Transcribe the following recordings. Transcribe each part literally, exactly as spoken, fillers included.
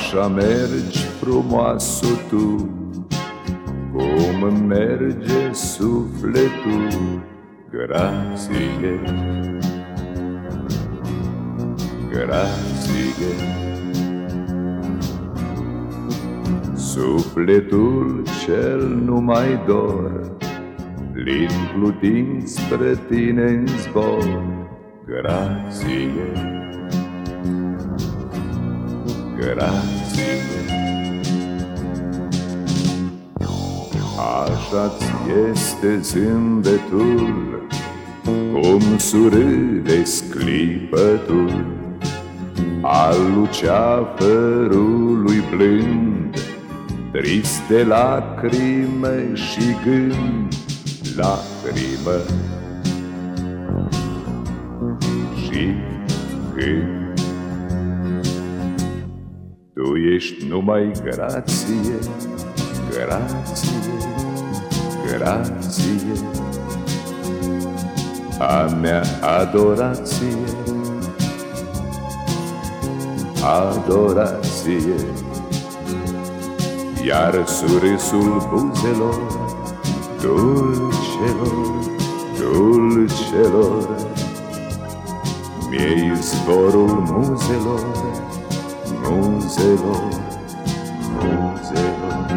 Așa mergi, frumoasă tu, cum merge sufletul. Grație, grație. Sufletul cel nu mai dor, plin plutind spre tine în zbor. Grație, grație. Așa-ți este zâmbetul, cum surâde sclipătul al luceafărului blând, trist de lacrime și gând, lacrimă și gând. Tu ești numai grație, grație, grație, a mea adorație, adorație. Iar surâsul buzelor, dulcelor, dulcelor, mie zborul muzelor, muzelor, muzelor.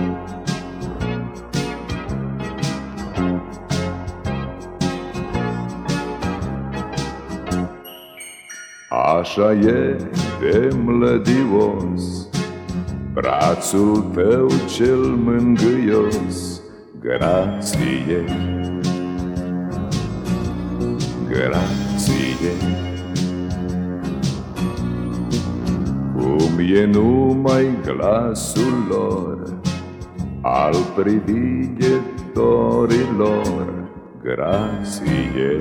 Așa e de mlădios brațul tău cel mângâios. Grație, grație. Cum e numai glasul lor al privighetorilor. Grație,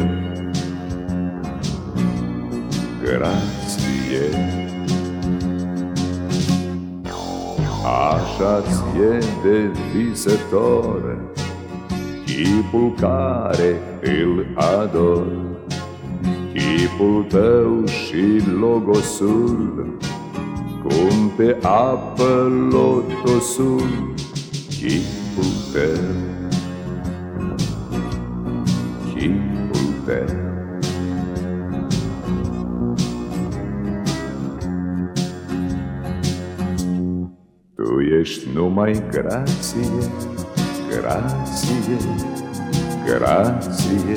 grație. Așa-ți e de visător chipul care îl ador, chipul tău și logosul, cum pe apă lotosul. Chipul tău, chipul tău. Tu ești numai grație, grație, grație,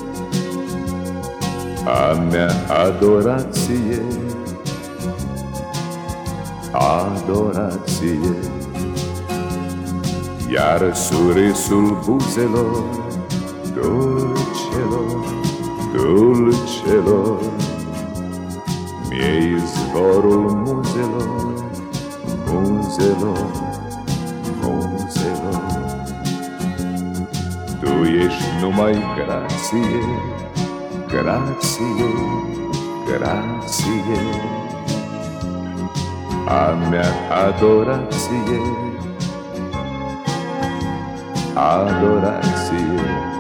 a mea adorație, adorație. Iar surâsul buzelor, dulcelor, dulcelor, mie zborul muzelor, muzelor, muzelor. Tu ești numai grație, grație, grație, a mea adorație, adorație.